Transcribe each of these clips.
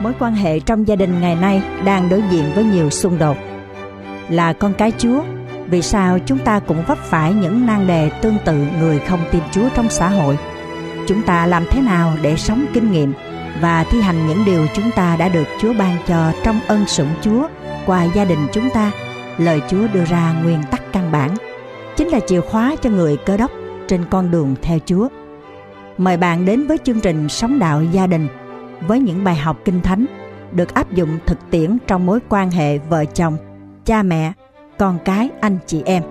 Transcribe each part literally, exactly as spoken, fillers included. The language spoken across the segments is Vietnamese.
Mối quan hệ trong gia đình ngày nay đang đối diện với nhiều xung đột. Là con cái Chúa, vì sao chúng ta cũng vấp phải những nan đề tương tự người không tin Chúa trong xã hội? Chúng ta làm thế nào để sống kinh nghiệm và thi hành những điều chúng ta đã được Chúa ban cho trong ân sủng Chúa qua gia đình chúng ta? Lời Chúa đưa ra nguyên tắc căn bản, chính là chìa khóa cho người Cơ Đốc trên con đường theo Chúa. Mời bạn đến với chương trình Sống Đạo Gia Đình với những bài học Kinh Thánh được áp dụng thực tiễn trong mối quan hệ vợ chồng, cha mẹ, con cái, anh chị em.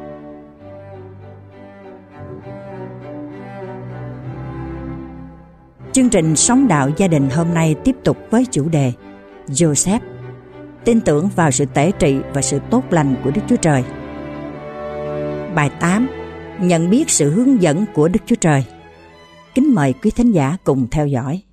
Chương trình Sống Đạo Gia Đình hôm nay tiếp tục với chủ đề Joseph, tin tưởng vào sự tể trị và sự tốt lành của Đức Chúa Trời. Bài tám, nhận biết sự hướng dẫn của Đức Chúa Trời. Kính mời quý thính giả cùng theo dõi.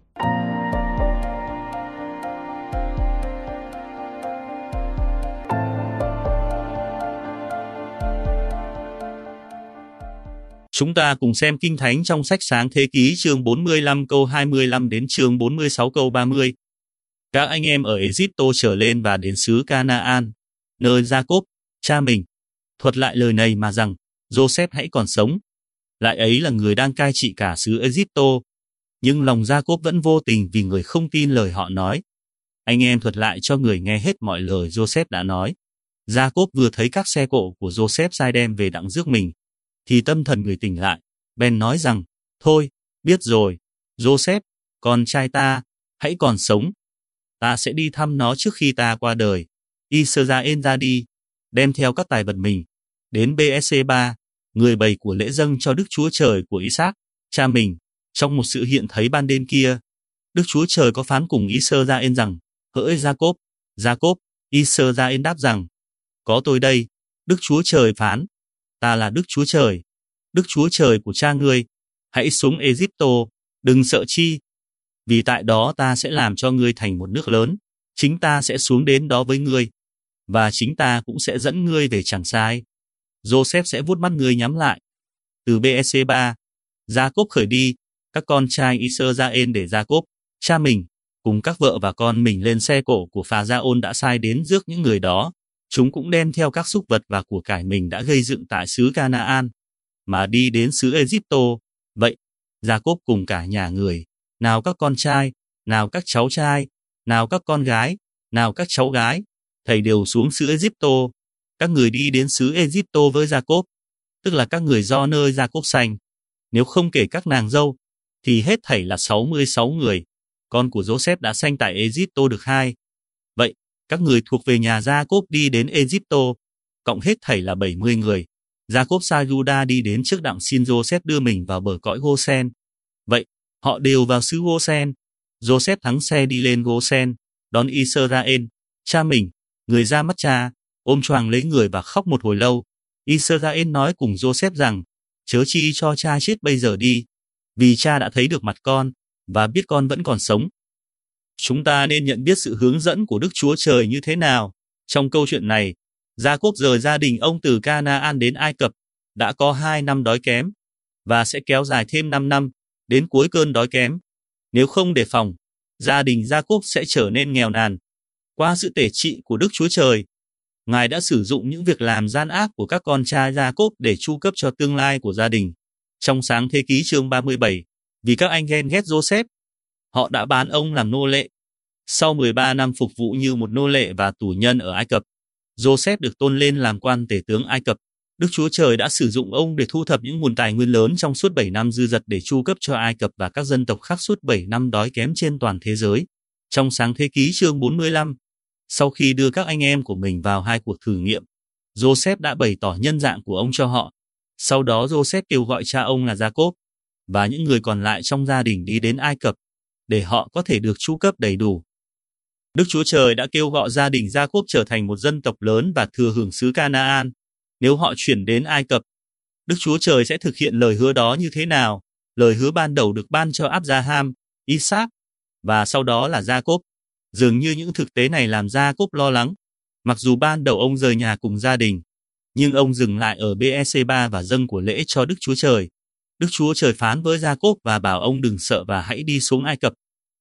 Chúng ta cùng xem Kinh Thánh trong sách Sáng Thế Ký chương bốn mươi lăm câu hai mươi lăm đến chương bốn mươi sáu câu ba mươi. Các anh em ở Ê-díp-tô trở lên và đến xứ Ca-na-an, nơi Gia-cốp, cha mình, thuật lại lời này mà rằng, Joseph hãy còn sống. Lại ấy là người đang cai trị cả xứ Ê-díp-tô, nhưng lòng Gia-cốp vẫn vô tình vì người không tin lời họ nói. Anh em thuật lại cho người nghe hết mọi lời Joseph đã nói. Gia-cốp vừa thấy các xe cộ của Joseph sai đem về đặng rước mình, thì tâm thần người tỉnh lại, bèn nói rằng, thôi, biết rồi, Joseph, con trai ta, hãy còn sống. Ta sẽ đi thăm nó trước khi ta qua đời. Israel ra đi, đem theo các tài vật mình, đến Bê-ét-xê-ba, người bày của lễ dâng cho Đức Chúa Trời của Isaac, cha mình, trong một sự hiện thấy ban đêm kia. Đức Chúa Trời có phán cùng Israel rằng, hỡi Gia-cốp, Gia-cốp, Israel đáp rằng, có tôi đây, Đức Chúa Trời phán, ta là Đức Chúa Trời, Đức Chúa Trời của cha ngươi, hãy xuống Ê-díp-tô, đừng sợ chi, vì tại đó ta sẽ làm cho ngươi thành một nước lớn, chính ta sẽ xuống đến đó với ngươi, và chính ta cũng sẽ dẫn ngươi về Tràng Sai. Joseph sẽ vuốt mắt ngươi nhắm lại. Từ Bê-ét-xê-ba, Gia-cốp khởi đi, các con trai Israel để Gia-cốp, cha mình, cùng các vợ và con mình lên xe cộ của Phà-ra-ôn đã sai đến rước những người đó. Chúng cũng đem theo các súc vật và của cải mình đã gây dựng tại xứ Ca-na-an, mà đi đến xứ Ê-díp-tô. Vậy, Gia-cốp cùng cả nhà người, nào các con trai, nào các cháu trai, nào các con gái, nào các cháu gái, thầy đều xuống xứ Ê-díp-tô. Các người đi đến xứ Ê-díp-tô với Gia-cốp, tức là các người do nơi Gia-cốp sanh. Nếu không kể các nàng dâu, thì hết thảy là sáu mươi sáu người. Con của Joseph đã sanh tại Ê-díp-tô được hai. Vậy, các người thuộc về nhà Gia-cốp đi đến Ê-díp-tô, cộng hết thảy là bảy mươi người. Gia-cốp sai Juda đi đến trước đặng xin Joseph đưa mình vào bờ cõi Gô-sen. Vậy, họ đều vào xứ Gô-sen. Joseph thắng xe đi lên Gô-sen, đón Israel, cha mình, người ra mắt cha, ôm choàng lấy người và khóc một hồi lâu. Israel nói cùng Joseph rằng, chớ chi cho cha chết bây giờ đi, vì cha đã thấy được mặt con, và biết con vẫn còn sống. Chúng ta nên nhận biết sự hướng dẫn của Đức Chúa Trời như thế nào. Trong câu chuyện này, Gia-cốp rời gia đình ông từ Ca-na-an đến Ai Cập, đã có hai năm đói kém, và sẽ kéo dài thêm năm năm, đến cuối cơn đói kém. Nếu không đề phòng, gia đình Gia-cốp sẽ trở nên nghèo nàn. Qua sự tể trị của Đức Chúa Trời, Ngài đã sử dụng những việc làm gian ác của các con trai Gia-cốp để chu cấp cho tương lai của gia đình. Trong Sáng Thế Ký chương ba mươi bảy, vì các anh ghen ghét Joseph, họ đã bán ông làm nô lệ. Sau mười ba năm phục vụ như một nô lệ và tù nhân ở Ai Cập, Joseph được tôn lên làm quan tể tướng Ai Cập. Đức Chúa Trời đã sử dụng ông để thu thập những nguồn tài nguyên lớn trong suốt bảy năm dư dật để chu cấp cho Ai Cập và các dân tộc khác suốt bảy năm đói kém trên toàn thế giới. Trong Sáng Thế Ký chương bốn mươi lăm, sau khi đưa các anh em của mình vào hai cuộc thử nghiệm, Joseph đã bày tỏ nhân dạng của ông cho họ. Sau đó Joseph kêu gọi cha ông là Gia-cốp và những người còn lại trong gia đình đi đến Ai Cập để họ có thể được chu cấp đầy đủ. Đức Chúa Trời đã kêu gọi gia đình Gia-cốp trở thành một dân tộc lớn và thừa hưởng xứ Ca-na-an. Nếu họ chuyển đến Ai Cập, Đức Chúa Trời sẽ thực hiện lời hứa đó như thế nào? Lời hứa ban đầu được ban cho Áp-gia-ham, Isaac và sau đó là Gia-cốp. Dường như những thực tế này làm Gia-cốp lo lắng. Mặc dù ban đầu ông rời nhà cùng gia đình, nhưng ông dừng lại ở Bê-ét-xê-ba và dâng của lễ cho Đức Chúa Trời. Đức Chúa Trời phán với Gia-cốp và bảo ông đừng sợ và hãy đi xuống Ai Cập.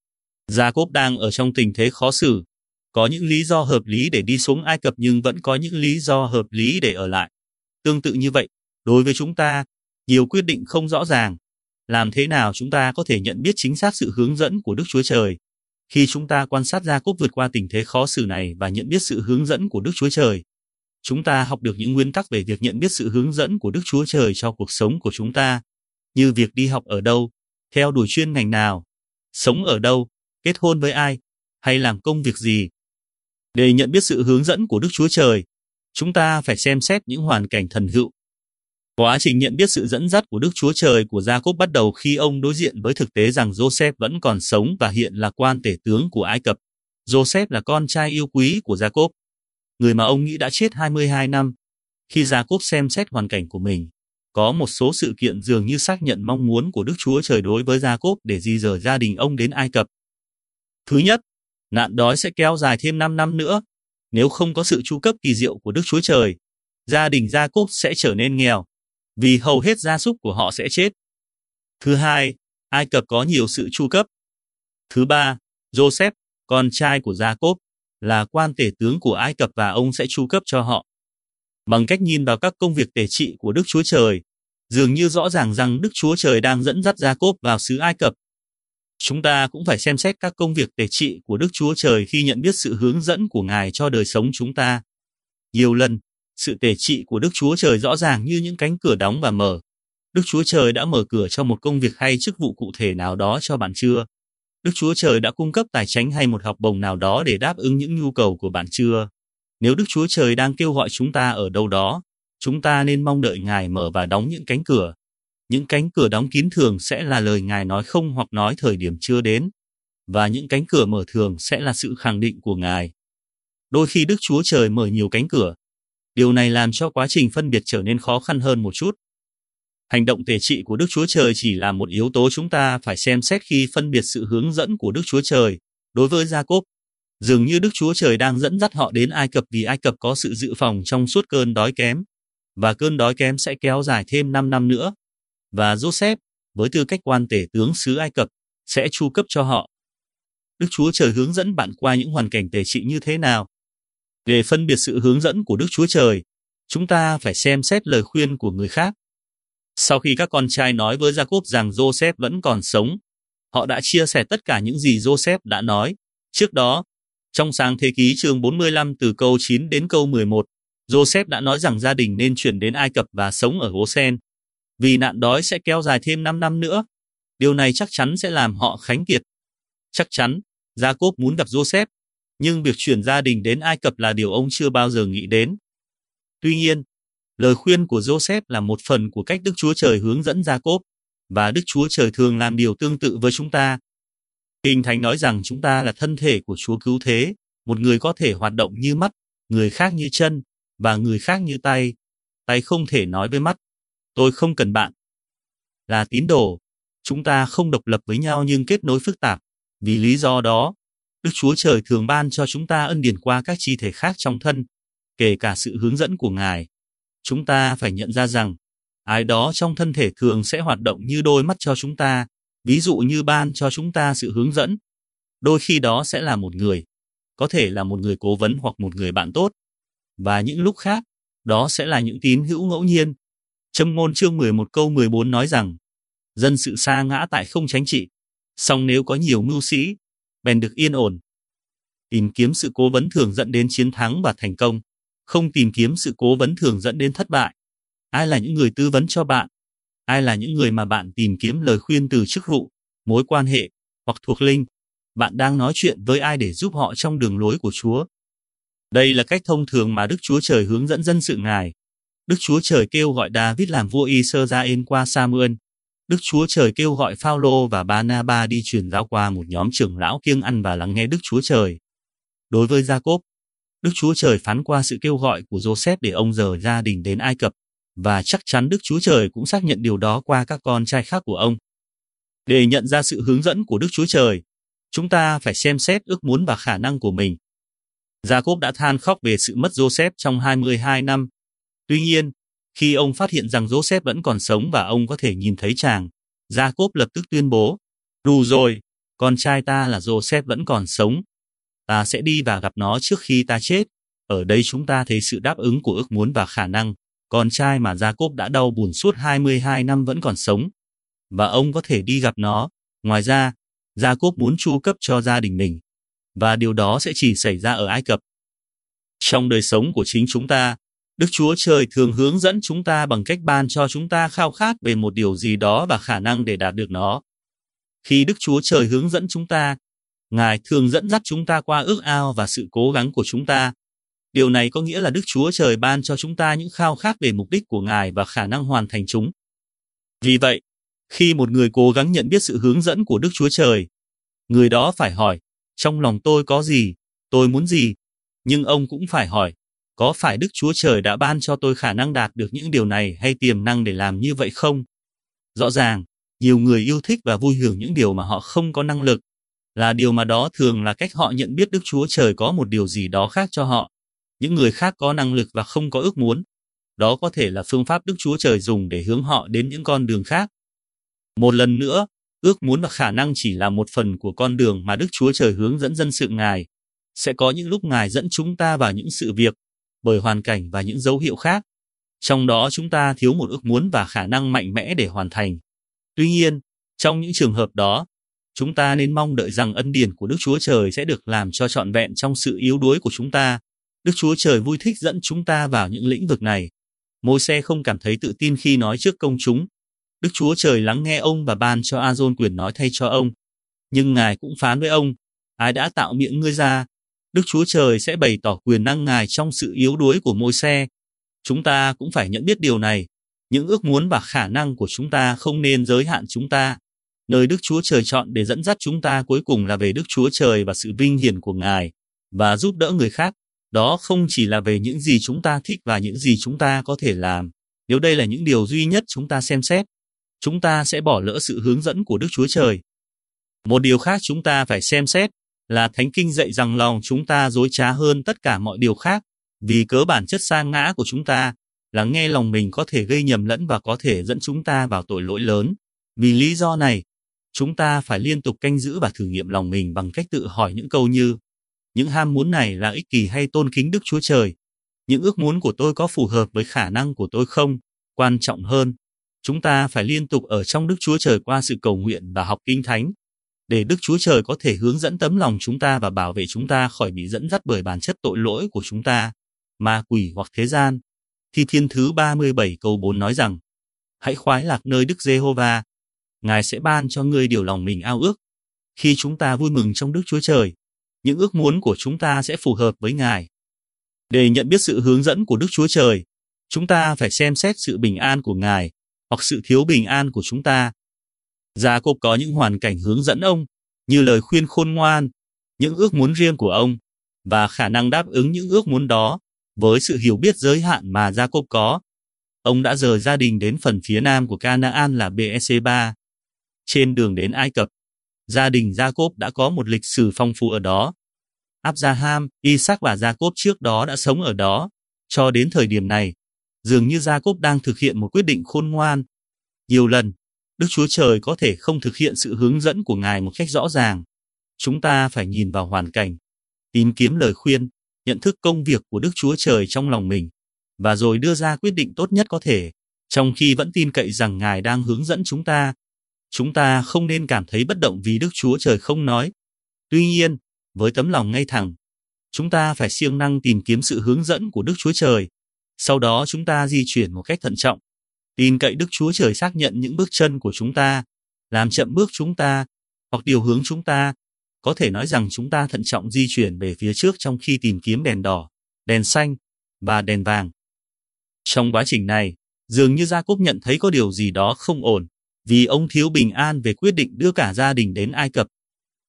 Gia-cốp đang ở trong tình thế khó xử. Có những lý do hợp lý để đi xuống Ai Cập nhưng vẫn có những lý do hợp lý để ở lại. Tương tự như vậy, đối với chúng ta, nhiều quyết định không rõ ràng. Làm thế nào chúng ta có thể nhận biết chính xác sự hướng dẫn của Đức Chúa Trời? Khi chúng ta quan sát Gia-cốp vượt qua tình thế khó xử này và nhận biết sự hướng dẫn của Đức Chúa Trời, chúng ta học được những nguyên tắc về việc nhận biết sự hướng dẫn của Đức Chúa Trời cho cuộc sống của chúng ta, như việc đi học ở đâu, theo đuổi chuyên ngành nào, sống ở đâu, kết hôn với ai, hay làm công việc gì. Để nhận biết sự hướng dẫn của Đức Chúa Trời, chúng ta phải xem xét những hoàn cảnh thần hữu. Quá trình nhận biết sự dẫn dắt của Đức Chúa Trời của Gia-cốp bắt đầu khi ông đối diện với thực tế rằng Joseph vẫn còn sống và hiện là quan tể tướng của Ai Cập. Joseph là con trai yêu quý của Gia-cốp, người mà ông nghĩ đã chết hai mươi hai năm. Khi Gia-cốp xem xét hoàn cảnh của mình, có một số sự kiện dường như xác nhận mong muốn của Đức Chúa Trời đối với Gia-cốp để di dời gia đình ông đến Ai Cập. Thứ nhất, nạn đói sẽ kéo dài thêm năm năm nữa. Nếu không có sự chu cấp kỳ diệu của Đức Chúa Trời, gia đình Gia-cốp sẽ trở nên nghèo, vì hầu hết gia súc của họ sẽ chết. Thứ hai, Ai Cập có nhiều sự chu cấp. Thứ ba, Joseph, con trai của Gia-cốp, là quan tể tướng của Ai Cập và ông sẽ chu cấp cho họ. Bằng cách nhìn vào các công việc tể trị của Đức Chúa Trời, dường như rõ ràng rằng Đức Chúa Trời đang dẫn dắt Gia-cốp vào xứ Ai Cập. Chúng ta cũng phải xem xét các công việc tể trị của Đức Chúa Trời khi nhận biết sự hướng dẫn của Ngài cho đời sống chúng ta. Nhiều lần, sự tể trị của Đức Chúa Trời rõ ràng như những cánh cửa đóng và mở. Đức Chúa Trời đã mở cửa cho một công việc hay chức vụ cụ thể nào đó cho bạn chưa? Đức Chúa Trời đã cung cấp tài chánh hay một học bổng nào đó để đáp ứng những nhu cầu của bạn chưa? Nếu Đức Chúa Trời đang kêu gọi chúng ta ở đâu đó, chúng ta nên mong đợi Ngài mở và đóng những cánh cửa. Những cánh cửa đóng kín thường sẽ là lời Ngài nói không hoặc nói thời điểm chưa đến, và những cánh cửa mở thường sẽ là sự khẳng định của Ngài. Đôi khi Đức Chúa Trời mở nhiều cánh cửa. Điều này làm cho quá trình phân biệt trở nên khó khăn hơn một chút. Hành động tể trị của Đức Chúa Trời chỉ là một yếu tố chúng ta phải xem xét khi phân biệt sự hướng dẫn của Đức Chúa Trời. Đối với Gia-cốp, dường như Đức Chúa Trời đang dẫn dắt họ đến Ai Cập vì Ai Cập có sự dự phòng trong suốt cơn đói kém, và cơn đói kém sẽ kéo dài thêm năm năm nữa. Và Joseph, với tư cách quan tể tướng xứ Ai Cập, sẽ chu cấp cho họ. Đức Chúa Trời hướng dẫn bạn qua những hoàn cảnh tể trị như thế nào? Để phân biệt sự hướng dẫn của Đức Chúa Trời, chúng ta phải xem xét lời khuyên của người khác. Sau khi các con trai nói với Gia-cốp rằng Joseph vẫn còn sống, họ đã chia sẻ tất cả những gì Joseph đã nói. Trước đó, trong Sáng Thế Ký chương bốn mươi lăm từ câu chín đến câu mười một, Joseph đã nói rằng gia đình nên chuyển đến Ai Cập và sống ở Goshen, vì nạn đói sẽ kéo dài thêm năm năm nữa. Điều này chắc chắn sẽ làm họ khánh kiệt. Chắc chắn, Gia-cốp muốn gặp Joseph, nhưng việc chuyển gia đình đến Ai Cập là điều ông chưa bao giờ nghĩ đến. Tuy nhiên, lời khuyên của Joseph là một phần của cách Đức Chúa Trời hướng dẫn Gia-cốp, và Đức Chúa Trời thường làm điều tương tự với chúng ta. Kinh Thánh nói rằng chúng ta là thân thể của Chúa cứu thế, một người có thể hoạt động như mắt, người khác như chân, và người khác như tay. Tay không thể nói với mắt, tôi không cần bạn. Là tín đồ, chúng ta không độc lập với nhau nhưng kết nối phức tạp. Vì lý do đó, Đức Chúa Trời thường ban cho chúng ta ân điển qua các chi thể khác trong thân, kể cả sự hướng dẫn của Ngài. Chúng ta phải nhận ra rằng, ai đó trong thân thể thường sẽ hoạt động như đôi mắt cho chúng ta, ví dụ như ban cho chúng ta sự hướng dẫn. Đôi khi đó sẽ là một người, có thể là một người cố vấn hoặc một người bạn tốt. Và những lúc khác, đó sẽ là những tín hữu ngẫu nhiên. Châm ngôn chương mười một câu mười bốn nói rằng, dân sự sa ngã tại không tránh trị, song nếu có nhiều mưu sĩ, bèn được yên ổn. Tìm kiếm sự cố vấn thường dẫn đến chiến thắng và thành công, không tìm kiếm sự cố vấn thường dẫn đến thất bại. Ai là những người tư vấn cho bạn? Ai là những người mà bạn tìm kiếm lời khuyên từ chức vụ, mối quan hệ, hoặc thuộc linh? Bạn đang nói chuyện với ai để giúp họ trong đường lối của Chúa? Đây là cách thông thường mà Đức Chúa Trời hướng dẫn dân sự Ngài. Đức Chúa Trời kêu gọi David làm vua Israel qua Samuel. Đức Chúa Trời kêu gọi Phao-lô và Ba-na-ba đi truyền giáo qua một nhóm trưởng lão kiêng ăn và lắng nghe Đức Chúa Trời. Đối với Gia-cốp, Đức Chúa Trời phán qua sự kêu gọi của Joseph để ông dời gia đình đến Ai Cập, và chắc chắn Đức Chúa Trời cũng xác nhận điều đó qua các con trai khác của ông. Để nhận ra sự hướng dẫn của Đức Chúa Trời, chúng ta phải xem xét ước muốn và khả năng của mình. Gia-cốp đã than khóc về sự mất Joseph trong hai mươi hai năm. Tuy nhiên, khi ông phát hiện rằng Joseph vẫn còn sống và ông có thể nhìn thấy chàng, Gia-cốp lập tức tuyên bố, đủ rồi, con trai ta là Joseph vẫn còn sống. Ta sẽ đi và gặp nó trước khi ta chết. Ở đây chúng ta thấy sự đáp ứng của ước muốn và khả năng. Con trai mà Jacob đã đau buồn suốt hai mươi hai năm vẫn còn sống. Và ông có thể đi gặp nó. Ngoài ra, Jacob muốn chu cấp cho gia đình mình. Và điều đó sẽ chỉ xảy ra ở Ai Cập. Trong đời sống của chính chúng ta, Đức Chúa Trời thường hướng dẫn chúng ta bằng cách ban cho chúng ta khao khát về một điều gì đó và khả năng để đạt được nó. Khi Đức Chúa Trời hướng dẫn chúng ta, Ngài thường dẫn dắt chúng ta qua ước ao và sự cố gắng của chúng ta. Điều này có nghĩa là Đức Chúa Trời ban cho chúng ta những khao khát về mục đích của Ngài và khả năng hoàn thành chúng. Vì vậy, khi một người cố gắng nhận biết sự hướng dẫn của Đức Chúa Trời, người đó phải hỏi, trong lòng tôi có gì, tôi muốn gì? Nhưng ông cũng phải hỏi, có phải Đức Chúa Trời đã ban cho tôi khả năng đạt được những điều này hay tiềm năng để làm như vậy không? Rõ ràng, nhiều người yêu thích và vui hưởng những điều mà họ không có năng lực, là điều mà đó thường là cách họ nhận biết Đức Chúa Trời có một điều gì đó khác cho họ. Những người khác có năng lực và không có ước muốn. Đó có thể là phương pháp Đức Chúa Trời dùng để hướng họ đến những con đường khác. Một lần nữa, ước muốn và khả năng chỉ là một phần của con đường mà Đức Chúa Trời hướng dẫn dân sự Ngài. Sẽ có những lúc Ngài dẫn chúng ta vào những sự việc, bởi hoàn cảnh và những dấu hiệu khác. Trong đó chúng ta thiếu một ước muốn và khả năng mạnh mẽ để hoàn thành. Tuy nhiên, trong những trường hợp đó, chúng ta nên mong đợi rằng ân điển của Đức Chúa Trời sẽ được làm cho trọn vẹn trong sự yếu đuối của chúng ta. Đức Chúa Trời vui thích dẫn chúng ta vào những lĩnh vực này. Môi-se không cảm thấy tự tin khi nói trước công chúng. Đức Chúa Trời lắng nghe ông và ban cho A-rôn quyền nói thay cho ông. Nhưng Ngài cũng phán với ông, ai đã tạo miệng ngươi ra? Đức Chúa Trời sẽ bày tỏ quyền năng Ngài trong sự yếu đuối của Môi-se. Chúng ta cũng phải nhận biết điều này. Những ước muốn và khả năng của chúng ta không nên giới hạn chúng ta. Nơi Đức Chúa Trời chọn để dẫn dắt chúng ta cuối cùng là về Đức Chúa Trời và sự vinh hiển của Ngài, và giúp đỡ người khác. Đó không chỉ là về những gì chúng ta thích và những gì chúng ta có thể làm. Nếu đây là những điều duy nhất chúng ta xem xét, chúng ta sẽ bỏ lỡ sự hướng dẫn của Đức Chúa Trời. Một điều khác chúng ta phải xem xét là Thánh Kinh dạy rằng lòng chúng ta dối trá hơn tất cả mọi điều khác, vì cớ bản chất sa ngã của chúng ta là nghe lòng mình có thể gây nhầm lẫn và có thể dẫn chúng ta vào tội lỗi lớn. Vì lý do này, chúng ta phải liên tục canh giữ và thử nghiệm lòng mình bằng cách tự hỏi những câu như: những ham muốn này là ích kỷ hay tôn kính Đức Chúa Trời? Những ước muốn của tôi có phù hợp với khả năng của tôi không? Quan trọng hơn, chúng ta phải liên tục ở trong Đức Chúa Trời qua sự cầu nguyện và học Kinh Thánh, để Đức Chúa Trời có thể hướng dẫn tấm lòng chúng ta và bảo vệ chúng ta khỏi bị dẫn dắt bởi bản chất tội lỗi của chúng ta, ma quỷ hoặc thế gian. Thi Thiên thứ ba mươi bảy câu bốn nói rằng: hãy khoái lạc nơi Đức Giê-hô-va, Ngài sẽ ban cho ngươi điều lòng mình ao ước. Khi chúng ta vui mừng trong Đức Chúa Trời, những ước muốn của chúng ta sẽ phù hợp với Ngài. Để nhận biết sự hướng dẫn của Đức Chúa Trời, chúng ta phải xem xét sự bình an của Ngài hoặc sự thiếu bình an của chúng ta. Gia-cốp có những hoàn cảnh hướng dẫn ông, như lời khuyên khôn ngoan, những ước muốn riêng của ông, và khả năng đáp ứng những ước muốn đó với sự hiểu biết giới hạn mà Gia-cốp có. Ông đã rời gia đình đến phần phía nam của Canaan là Bê-e-sê-ba. Trên đường đến Ai Cập, gia đình Gia-cốp đã có một lịch sử phong phú ở đó. Abraham, Isaac và Gia-cốp trước đó đã sống ở đó. Cho đến thời điểm này, dường như Gia-cốp đang thực hiện một quyết định khôn ngoan. Nhiều lần, Đức Chúa Trời có thể không thực hiện sự hướng dẫn của Ngài một cách rõ ràng. Chúng ta phải nhìn vào hoàn cảnh, tìm kiếm lời khuyên, nhận thức công việc của Đức Chúa Trời trong lòng mình, và rồi đưa ra quyết định tốt nhất có thể, trong khi vẫn tin cậy rằng Ngài đang hướng dẫn chúng ta. Chúng ta không nên cảm thấy bất động vì Đức Chúa Trời không nói. Tuy nhiên, với tấm lòng ngay thẳng, chúng ta phải siêng năng tìm kiếm sự hướng dẫn của Đức Chúa Trời. Sau đó chúng ta di chuyển một cách thận trọng, tin cậy Đức Chúa Trời xác nhận những bước chân của chúng ta, làm chậm bước chúng ta, hoặc điều hướng chúng ta. Có thể nói rằng chúng ta thận trọng di chuyển về phía trước trong khi tìm kiếm đèn đỏ, đèn xanh và đèn vàng. Trong quá trình này, dường như Gia-cốp nhận thấy có điều gì đó không ổn, vì ông thiếu bình an về quyết định đưa cả gia đình đến Ai Cập.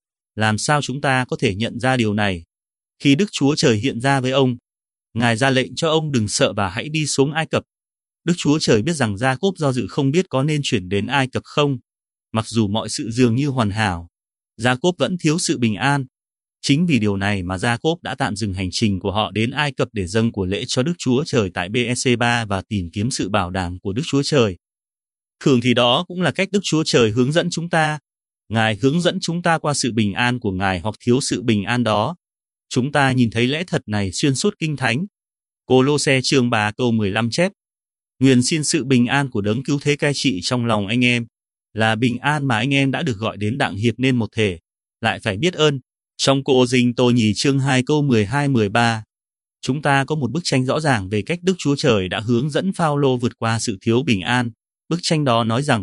Làm sao chúng ta có thể nhận ra điều này? Khi Đức Chúa Trời hiện ra với ông, Ngài ra lệnh cho ông đừng sợ và hãy đi xuống Ai Cập. Đức Chúa Trời biết rằng Gia-cốp do dự không biết có nên chuyển đến Ai Cập không. Mặc dù mọi sự dường như hoàn hảo, Gia-cốp vẫn thiếu sự bình an. Chính vì điều này mà Gia-cốp đã tạm dừng hành trình của họ đến Ai Cập để dâng của lễ cho Đức Chúa Trời tại Bê-e-sê-ba và tìm kiếm sự bảo đảm của Đức Chúa Trời. Thường thì đó cũng là cách Đức Chúa Trời hướng dẫn chúng ta. Ngài hướng dẫn chúng ta qua sự bình an của Ngài hoặc thiếu sự bình an đó. Chúng ta nhìn thấy lẽ thật này xuyên suốt Kinh Thánh. Cô-lô-se chương ba câu mười lăm chép: Nguyện xin sự bình an của Đấng Cứu Thế cai trị trong lòng anh em, là bình an mà anh em đã được gọi đến đặng hiệp nên một thể, lại phải biết ơn. Trong Cô-rinh-tô nhì chương hai câu mười hai mười ba, chúng ta có một bức tranh rõ ràng về cách Đức Chúa Trời đã hướng dẫn Phao-lô vượt qua sự thiếu bình an. Bức tranh đó nói rằng: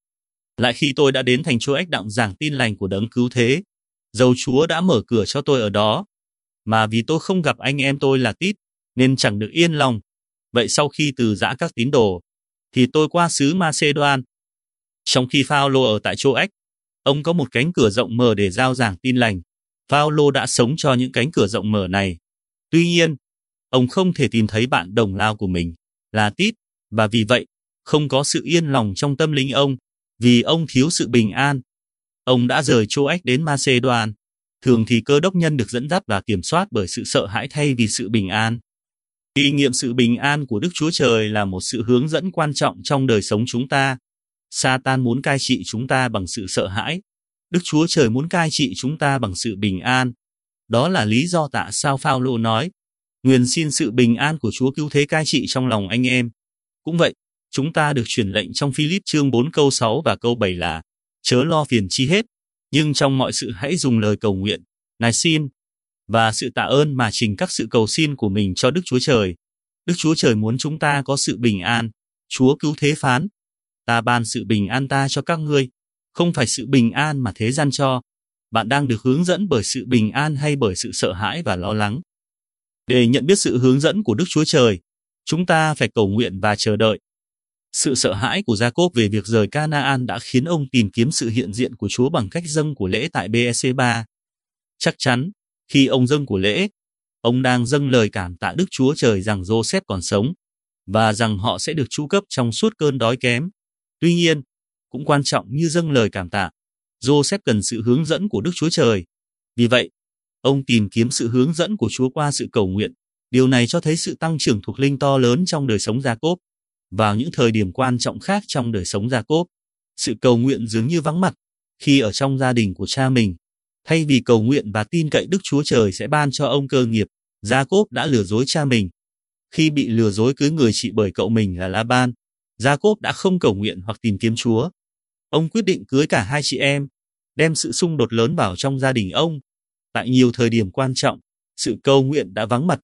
Lại khi tôi đã đến thành Troas đặng giảng tin lành của Đấng Cứu Thế, dầu Chúa đã mở cửa cho tôi ở đó, mà vì tôi không gặp anh em tôi là Tít, nên chẳng được yên lòng. Vậy sau khi từ giã các tín đồ, thì tôi qua xứ Ma-xê-đoan. Trong khi Phao-lô ở tại Troas, ông có một cánh cửa rộng mở để rao giảng tin lành. Phao-lô đã sống cho những cánh cửa rộng mở này. Tuy nhiên, ông không thể tìm thấy bạn đồng lao của mình, là Tít, và vì vậy, không có sự yên lòng trong tâm linh ông, vì ông thiếu sự bình an. Ông đã rời Troas đến Ma-xê-đoan. Thường thì cơ đốc nhân được dẫn dắt và kiểm soát bởi sự sợ hãi thay vì sự bình an. Kinh nghiệm sự bình an của Đức Chúa Trời là một sự hướng dẫn quan trọng trong đời sống chúng ta. Sa-tan muốn cai trị chúng ta bằng sự sợ hãi. Đức Chúa Trời muốn cai trị chúng ta bằng sự bình an. Đó là lý do tại sao Phao-lô nói: Nguyện xin sự bình an của Chúa Cứu Thế cai trị trong lòng anh em. Cũng vậy, chúng ta được truyền lệnh trong Phi-líp chương bốn câu sáu và câu bảy là: Chớ lo phiền chi hết, nhưng trong mọi sự hãy dùng lời cầu nguyện, nài xin và sự tạ ơn mà trình các sự cầu xin của mình cho Đức Chúa Trời. Đức Chúa Trời muốn chúng ta có sự bình an. Chúa Cứu Thế phán: Ta ban sự bình an ta cho các ngươi, không phải sự bình an mà thế gian cho. Bạn đang được hướng dẫn bởi sự bình an hay bởi sự sợ hãi và lo lắng? Để nhận biết sự hướng dẫn của Đức Chúa Trời, chúng ta phải cầu nguyện và chờ đợi. Sự sợ hãi của Gia-cốp về việc rời Ca-na-an đã khiến ông tìm kiếm sự hiện diện của Chúa bằng cách dâng của lễ tại bê e xê ba. Chắc chắn, khi ông dâng của lễ, ông đang dâng lời cảm tạ Đức Chúa Trời rằng Joseph còn sống, và rằng họ sẽ được chu cấp trong suốt cơn đói kém. Tuy nhiên, cũng quan trọng như dâng lời cảm tạ, Joseph cần sự hướng dẫn của Đức Chúa Trời. Vì vậy, ông tìm kiếm sự hướng dẫn của Chúa qua sự cầu nguyện. Điều này cho thấy sự tăng trưởng thuộc linh to lớn trong đời sống Gia-cốp. Vào những thời điểm quan trọng khác trong đời sống Gia-cốp, sự cầu nguyện dường như vắng mặt. Khi ở trong gia đình của cha mình, thay vì cầu nguyện và tin cậy Đức Chúa Trời sẽ ban cho ông cơ nghiệp, Gia-cốp đã lừa dối cha mình. Khi bị lừa dối cưới người chị bởi cậu mình là La-ban, Gia-cốp đã không cầu nguyện hoặc tìm kiếm Chúa. Ông quyết định cưới cả hai chị em, đem sự xung đột lớn vào trong gia đình ông. Tại nhiều thời điểm quan trọng, sự cầu nguyện đã vắng mặt.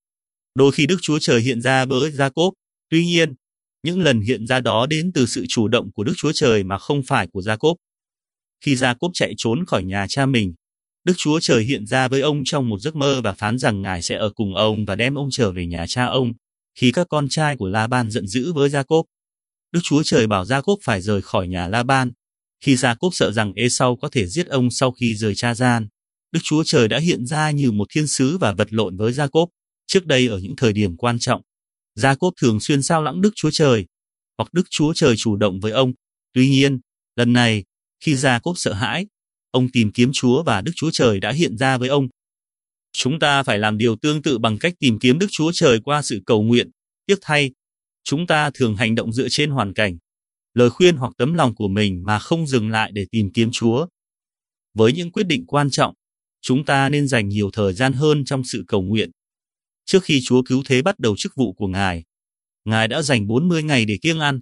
Đôi khi Đức Chúa Trời hiện ra với Gia-cốp, tuy nhiên, những lần hiện ra đó đến từ sự chủ động của Đức Chúa Trời mà không phải của Gia-cốp. Khi Gia-cốp chạy trốn khỏi nhà cha mình, Đức Chúa Trời hiện ra với ông trong một giấc mơ và phán rằng Ngài sẽ ở cùng ông và đem ông trở về nhà cha ông. Khi các con trai của La-ban giận dữ với Gia-cốp, Đức Chúa Trời bảo Gia-cốp phải rời khỏi nhà La-ban. Khi Gia-cốp sợ rằng Ê-sau có thể giết ông sau khi rời cha gian, Đức Chúa Trời đã hiện ra như một thiên sứ và vật lộn với Gia-cốp. Trước đây ở những thời điểm quan trọng, Gia-cốp thường xuyên sao lãng Đức Chúa Trời, hoặc Đức Chúa Trời chủ động với ông. Tuy nhiên, lần này, khi Gia-cốp sợ hãi, ông tìm kiếm Chúa và Đức Chúa Trời đã hiện ra với ông. Chúng ta phải làm điều tương tự bằng cách tìm kiếm Đức Chúa Trời qua sự cầu nguyện. Tiếc thay, chúng ta thường hành động dựa trên hoàn cảnh, lời khuyên hoặc tấm lòng của mình mà không dừng lại để tìm kiếm Chúa. Với những quyết định quan trọng, chúng ta nên dành nhiều thời gian hơn trong sự cầu nguyện. Trước khi Chúa Cứu Thế bắt đầu chức vụ của Ngài, Ngài đã dành bốn mươi ngày để kiêng ăn.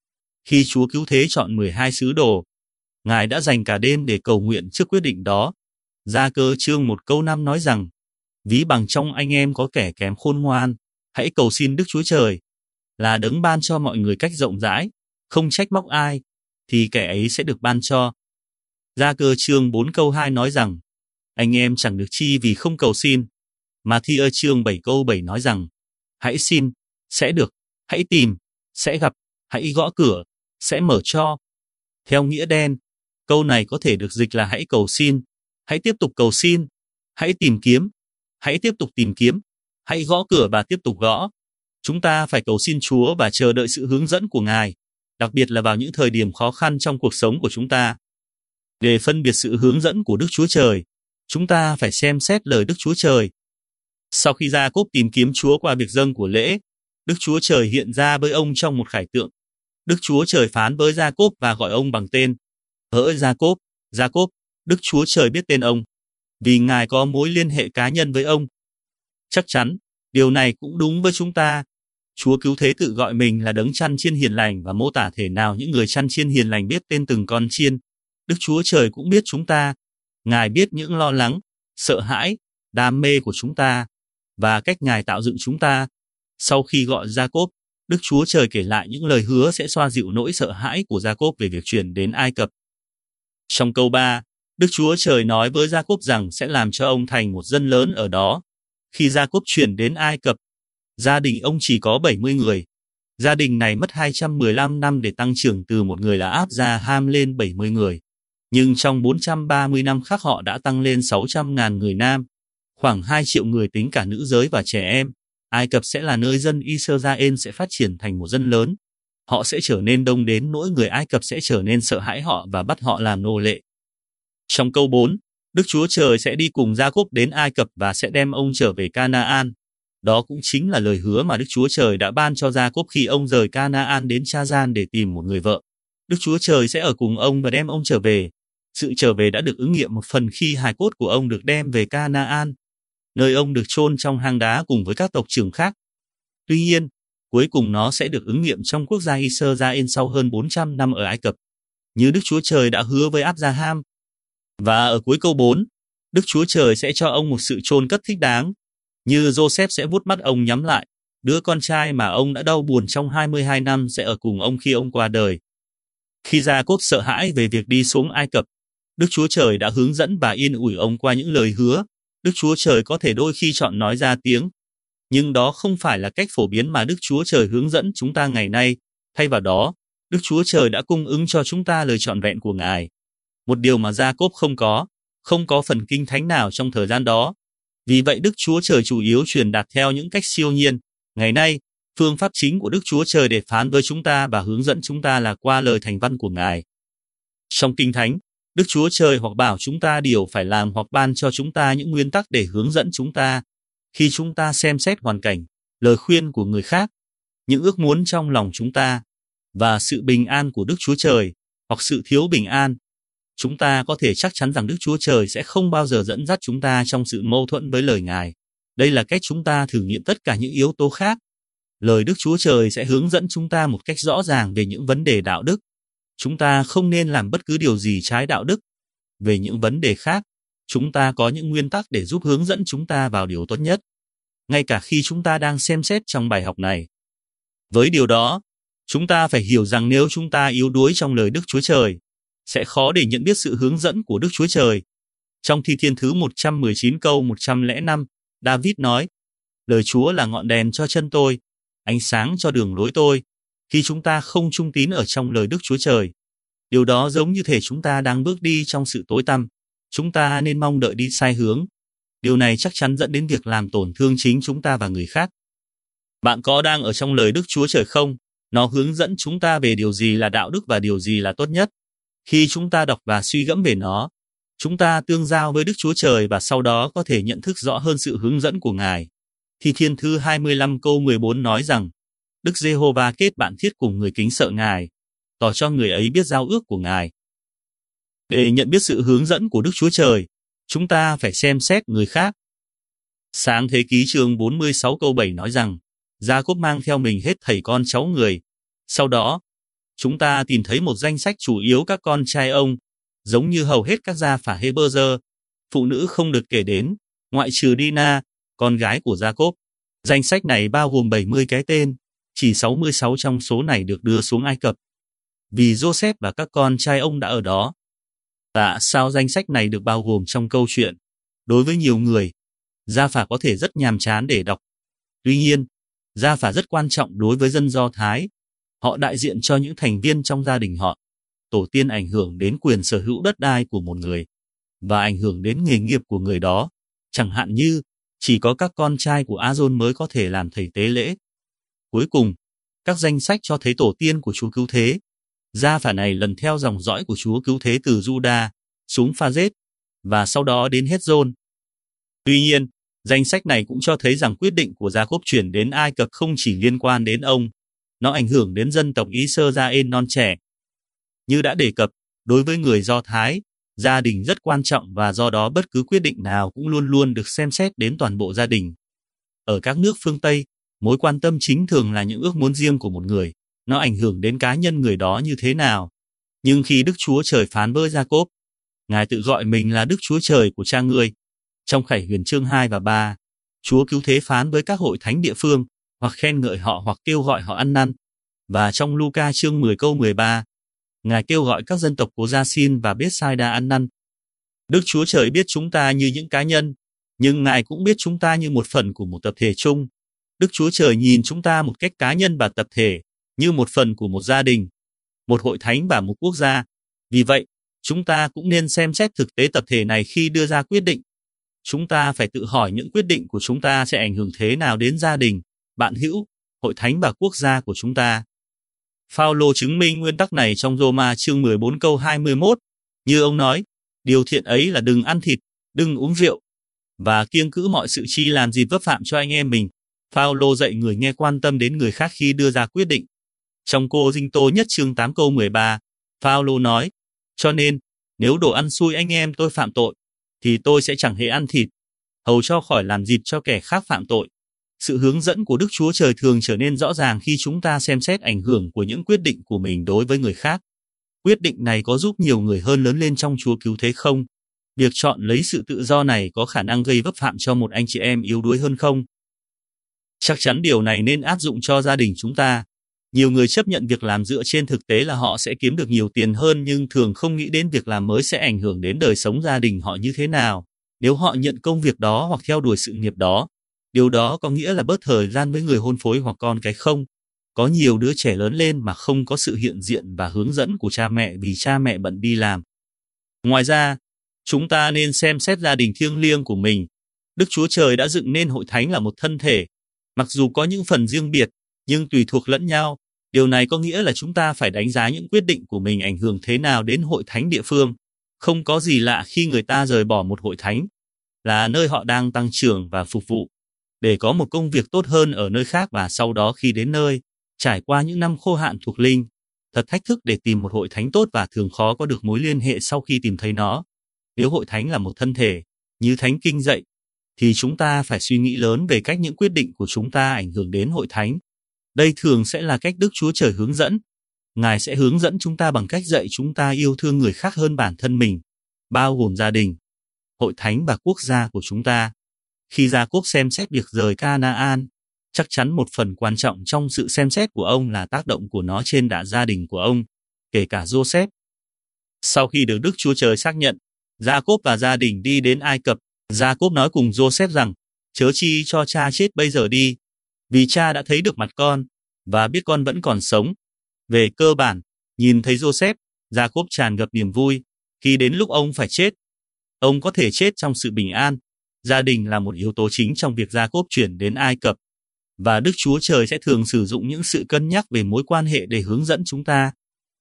Khi Chúa Cứu Thế chọn mười hai sứ đồ, Ngài đã dành cả đêm để cầu nguyện trước quyết định đó. Gia-cơ chương một câu năm nói rằng: Ví bằng trong anh em có kẻ kém khôn ngoan, hãy cầu xin Đức Chúa Trời, là đấng ban cho mọi người cách rộng rãi, không trách móc ai, thì kẻ ấy sẽ được ban cho. Gia-cơ chương bốn câu hai nói rằng: Anh em chẳng được chi vì không cầu xin. Mà thi ơ chương bảy câu bảy nói rằng: Hãy xin, sẽ được, hãy tìm, sẽ gặp, hãy gõ cửa, sẽ mở cho. Theo nghĩa đen, câu này có thể được dịch là hãy cầu xin, hãy tiếp tục cầu xin, hãy tìm kiếm, hãy tiếp tục tìm kiếm, hãy gõ cửa và tiếp tục gõ. Chúng ta phải cầu xin Chúa và chờ đợi sự hướng dẫn của Ngài, đặc biệt là vào những thời điểm khó khăn trong cuộc sống của chúng ta. Để phân biệt sự hướng dẫn của Đức Chúa Trời, chúng ta phải xem xét lời Đức Chúa Trời. Sau khi Gia-cốp tìm kiếm Chúa qua việc dâng của lễ, Đức Chúa Trời hiện ra với ông trong một khải tượng. Đức Chúa Trời phán với Gia-cốp và gọi ông bằng tên: Hỡi Gia-cốp, Gia-cốp, Đức Chúa Trời biết tên ông, vì Ngài có mối liên hệ cá nhân với ông. Chắc chắn, điều này cũng đúng với chúng ta. Chúa Cứu Thế tự gọi mình là đấng chăn chiên hiền lành và mô tả thể nào những người chăn chiên hiền lành biết tên từng con chiên. Đức Chúa Trời cũng biết chúng ta. Ngài biết những lo lắng, sợ hãi, đam mê của chúng ta và cách Ngài tạo dựng chúng ta. Sau khi gọi Gia-cốp, Đức Chúa Trời kể lại những lời hứa sẽ xoa dịu nỗi sợ hãi của Gia-cốp về việc chuyển đến Ai Cập. Trong câu ba, Đức Chúa Trời nói với Gia-cốp rằng sẽ làm cho ông thành một dân lớn ở đó. Khi Gia-cốp chuyển đến Ai Cập, gia đình ông chỉ có bảy mươi người. Gia đình này mất hai trăm mười lăm năm để tăng trưởng từ một người là Áp-gia-ham lên bảy mươi người. Nhưng trong bốn trăm ba mươi năm khác họ đã tăng lên sáu trăm nghìn người nam, khoảng hai triệu người tính cả nữ giới và trẻ em. Ai Cập sẽ là nơi dân Israel sẽ phát triển thành một dân lớn. Họ sẽ trở nên đông đến nỗi người Ai Cập sẽ trở nên sợ hãi họ và bắt họ làm nô lệ. Trong câu bốn, Đức Chúa Trời sẽ đi cùng Gia-cốp đến Ai Cập và sẽ đem ông trở về Ca-na-an. Đó cũng chính là lời hứa mà Đức Chúa Trời đã ban cho Gia-cốp khi ông rời Ca-na-an đến Cha-gian để tìm một người vợ. Đức Chúa Trời sẽ ở cùng ông và đem ông trở về. Sự trở về đã được ứng nghiệm một phần khi hài cốt của ông được đem về Ca-na-an, nơi ông được chôn trong hang đá cùng với các tộc trưởng khác. Tuy nhiên, cuối cùng nó sẽ được ứng nghiệm trong quốc gia Israel sau hơn bốn trăm năm ở Ai Cập, như Đức Chúa Trời đã hứa với Áp-gia-ham. Và ở cuối câu bốn, Đức Chúa Trời sẽ cho ông một sự chôn cất thích đáng, như Joseph sẽ vuốt mắt ông nhắm lại. Đứa con trai mà ông đã đau buồn trong hai mươi hai năm sẽ ở cùng ông khi ông qua đời. Khi Gia-cốp sợ hãi về việc đi xuống Ai Cập, Đức Chúa Trời đã hướng dẫn và yên ủi ông qua những lời hứa. Đức Chúa Trời có thể đôi khi chọn nói ra tiếng, nhưng đó không phải là cách phổ biến mà Đức Chúa Trời hướng dẫn chúng ta ngày nay. Thay vào đó, Đức Chúa Trời đã cung ứng cho chúng ta lời trọn vẹn của Ngài. Một điều mà Gia-cốp không có, không có phần kinh thánh nào trong thời gian đó. Vì vậy Đức Chúa Trời chủ yếu truyền đạt theo những cách siêu nhiên. Ngày nay, phương pháp chính của Đức Chúa Trời để phán với chúng ta và hướng dẫn chúng ta là qua lời thành văn của Ngài. Trong Kinh Thánh, Đức Chúa Trời hoặc bảo chúng ta điều phải làm hoặc ban cho chúng ta những nguyên tắc để hướng dẫn chúng ta. Khi chúng ta xem xét hoàn cảnh, lời khuyên của người khác, những ước muốn trong lòng chúng ta, và sự bình an của Đức Chúa Trời, hoặc sự thiếu bình an, chúng ta có thể chắc chắn rằng Đức Chúa Trời sẽ không bao giờ dẫn dắt chúng ta trong sự mâu thuẫn với lời Ngài. Đây là cách chúng ta thử nghiệm tất cả những yếu tố khác. Lời Đức Chúa Trời sẽ hướng dẫn chúng ta một cách rõ ràng về những vấn đề đạo đức. Chúng ta không nên làm bất cứ điều gì trái đạo đức. Về những vấn đề khác, chúng ta có những nguyên tắc để giúp hướng dẫn chúng ta vào điều tốt nhất, ngay cả khi chúng ta đang xem xét trong bài học này. Với điều đó, chúng ta phải hiểu rằng nếu chúng ta yếu đuối trong lời Đức Chúa Trời, sẽ khó để nhận biết sự hướng dẫn của Đức Chúa Trời. Trong Thi Thiên thứ một trăm mười chín câu một trăm lẻ năm, David nói, lời Chúa là ngọn đèn cho chân tôi, ánh sáng cho đường lối tôi. Khi chúng ta không trung tín ở trong lời Đức Chúa Trời, điều đó giống như thể chúng ta đang bước đi trong sự tối tăm. Chúng ta nên mong đợi đi sai hướng. Điều này chắc chắn dẫn đến việc làm tổn thương chính chúng ta và người khác. Bạn có đang ở trong lời Đức Chúa Trời không? Nó hướng dẫn chúng ta về điều gì là đạo đức và điều gì là tốt nhất. Khi chúng ta đọc và suy gẫm về nó, chúng ta tương giao với Đức Chúa Trời và sau đó có thể nhận thức rõ hơn sự hướng dẫn của Ngài. Thi Thiên thư hai mươi lăm câu mười bốn nói rằng, Đức Giê-hô-va kết bạn thiết cùng người kính sợ Ngài, tỏ cho người ấy biết giao ước của Ngài. Để nhận biết sự hướng dẫn của Đức Chúa Trời, chúng ta phải xem xét người khác. Sáng Thế Ký chương bốn mươi sáu câu bảy nói rằng, Gia-cốp mang theo mình hết thảy con cháu người. Sau đó, chúng ta tìm thấy một danh sách chủ yếu các con trai ông, giống như hầu hết các gia phả Hê-bơ-dơ. Phụ nữ không được kể đến, ngoại trừ Đi-na, con gái của Gia-cốp. Danh sách này bao gồm bảy mươi cái tên, chỉ sáu mươi sáu trong số này được đưa xuống Ai Cập. Vì Joseph và các con trai ông đã ở đó. Tại sao danh sách này được bao gồm trong câu chuyện? Đối với nhiều người, gia phả có thể rất nhàm chán để đọc. Tuy nhiên, gia phả rất quan trọng đối với dân Do Thái. Họ đại diện cho những thành viên trong gia đình họ. Tổ tiên ảnh hưởng đến quyền sở hữu đất đai của một người và ảnh hưởng đến nghề nghiệp của người đó. Chẳng hạn như, chỉ có các con trai của A-rôn mới có thể làm thầy tế lễ. Cuối cùng, các danh sách cho thấy tổ tiên của Chúa Cứu Thế. Gia phả này lần theo dòng dõi của Chúa Cứu Thế từ Juda xuống Pha-rết và sau đó đến Hết-rôn. Tuy nhiên, danh sách này cũng cho thấy rằng quyết định của Gia-cốp chuyển đến Ai Cập không chỉ liên quan đến ông, nó ảnh hưởng đến dân tộc Israel non trẻ. Như đã đề cập, đối với người Do Thái, Gia đình rất quan trọng và do đó bất cứ quyết định nào cũng luôn luôn được xem xét đến toàn bộ gia đình. Ở các nước phương Tây, mối quan tâm chính thường là những ước muốn riêng của một người, nó ảnh hưởng đến cá nhân người đó như thế nào. Nhưng khi Đức Chúa Trời phán với Gia-cốp, Ngài tự gọi mình là Đức Chúa Trời của cha ngươi. Trong Khải Huyền chương hai và ba, Chúa cứu thế phán với các hội thánh địa phương, hoặc khen ngợi họ hoặc kêu gọi họ ăn năn. Và trong Luca chương mười câu mười ba, Ngài kêu gọi các dân tộc của Gia-xin và Bết-sai-đa ăn năn. Đức Chúa Trời biết chúng ta như những cá nhân, nhưng Ngài cũng biết chúng ta như một phần của một tập thể chung. Đức Chúa Trời nhìn chúng ta một cách cá nhân và tập thể, như một phần của một gia đình, một hội thánh và một quốc gia. Vì vậy, chúng ta cũng nên xem xét thực tế tập thể này khi đưa ra quyết định. Chúng ta phải tự hỏi những quyết định của chúng ta sẽ ảnh hưởng thế nào đến gia đình, bạn hữu, hội thánh và quốc gia của chúng ta. Phao-lô chứng minh nguyên tắc này trong Rô-ma chương mười bốn câu hai mươi mốt. Như ông nói, điều thiện ấy là đừng ăn thịt, đừng uống rượu, và kiêng cữ mọi sự chi làm dịp vấp phạm cho anh em mình. Phao-lô dạy người nghe quan tâm đến người khác khi đưa ra quyết định. Trong Cô-rinh-tô nhất chương tám câu mười ba, Phao-lô nói, cho nên, nếu đồ ăn xui anh em tôi phạm tội, thì tôi sẽ chẳng hề ăn thịt, hầu cho khỏi làm dịp cho kẻ khác phạm tội. Sự hướng dẫn của Đức Chúa Trời thường trở nên rõ ràng khi chúng ta xem xét ảnh hưởng của những quyết định của mình đối với người khác. Quyết định này có giúp nhiều người hơn lớn lên trong Chúa cứu thế không? Việc chọn lấy sự tự do này có khả năng gây vấp phạm cho một anh chị em yếu đuối hơn không? Chắc chắn điều này nên áp dụng cho gia đình chúng ta. Nhiều người chấp nhận việc làm dựa trên thực tế là họ sẽ kiếm được nhiều tiền hơn nhưng thường không nghĩ đến việc làm mới sẽ ảnh hưởng đến đời sống gia đình họ như thế nào. Nếu họ nhận công việc đó hoặc theo đuổi sự nghiệp đó, điều đó có nghĩa là bớt thời gian với người hôn phối hoặc con cái không? Có nhiều đứa trẻ lớn lên mà không có sự hiện diện và hướng dẫn của cha mẹ vì cha mẹ bận đi làm. Ngoài ra, chúng ta nên xem xét gia đình thiêng liêng của mình. Đức Chúa Trời đã dựng nên hội thánh là một thân thể. Mặc dù có những phần riêng biệt, nhưng tùy thuộc lẫn nhau. Điều này có nghĩa là chúng ta phải đánh giá những quyết định của mình ảnh hưởng thế nào đến hội thánh địa phương. Không có gì lạ khi người ta rời bỏ một hội thánh, là nơi họ đang tăng trưởng và phục vụ, để có một công việc tốt hơn ở nơi khác và sau đó khi đến nơi, trải qua những năm khô hạn thuộc linh, thật thách thức để tìm một hội thánh tốt và thường khó có được mối liên hệ sau khi tìm thấy nó. Nếu hội thánh là một thân thể, như Thánh Kinh dạy, thì chúng ta phải suy nghĩ lớn về cách những quyết định của chúng ta ảnh hưởng đến hội thánh. Đây thường sẽ là cách Đức Chúa Trời hướng dẫn. Ngài sẽ hướng dẫn chúng ta bằng cách dạy chúng ta yêu thương người khác hơn bản thân mình, bao gồm gia đình, hội thánh và quốc gia của chúng ta. Khi Gia-cốp xem xét việc rời Ca-na-an, chắc chắn một phần quan trọng trong sự xem xét của ông là tác động của nó trên đại gia đình của ông, kể cả Giô-xép. Sau khi được Đức Chúa Trời xác nhận, Gia-cốp và gia đình đi đến Ai Cập. Gia-cốp nói cùng Giô-xép rằng, chớ chi cho cha chết bây giờ đi, vì cha đã thấy được mặt con, và biết con vẫn còn sống. Về cơ bản, nhìn thấy Giô-xép, Gia-cốp tràn ngập niềm vui. Khi đến lúc ông phải chết, ông có thể chết trong sự bình an. Gia đình là một yếu tố chính trong việc Gia-cốp chuyển đến Ai Cập, và Đức Chúa Trời sẽ thường sử dụng những sự cân nhắc về mối quan hệ để hướng dẫn chúng ta.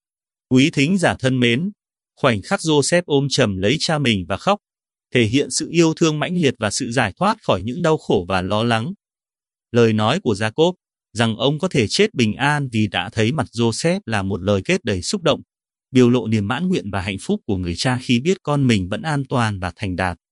Quý thính giả thân mến, khoảnh khắc Giô-xép ôm chầm lấy cha mình và khóc, thể hiện sự yêu thương mãnh liệt và sự giải thoát khỏi những đau khổ và lo lắng. Lời nói của Gia-cốp rằng ông có thể chết bình an vì đã thấy mặt Giô-xép là một lời kết đầy xúc động, biểu lộ niềm mãn nguyện và hạnh phúc của người cha khi biết con mình vẫn an toàn và thành đạt.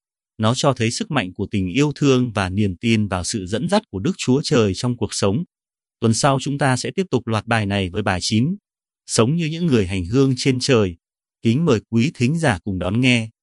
Nó cho thấy sức mạnh của tình yêu thương và niềm tin vào sự dẫn dắt của Đức Chúa Trời trong cuộc sống. Tuần sau chúng ta sẽ tiếp tục loạt bài này với bài chín, Sống như những người hành hương trên trời. Kính mời quý thính giả cùng đón nghe.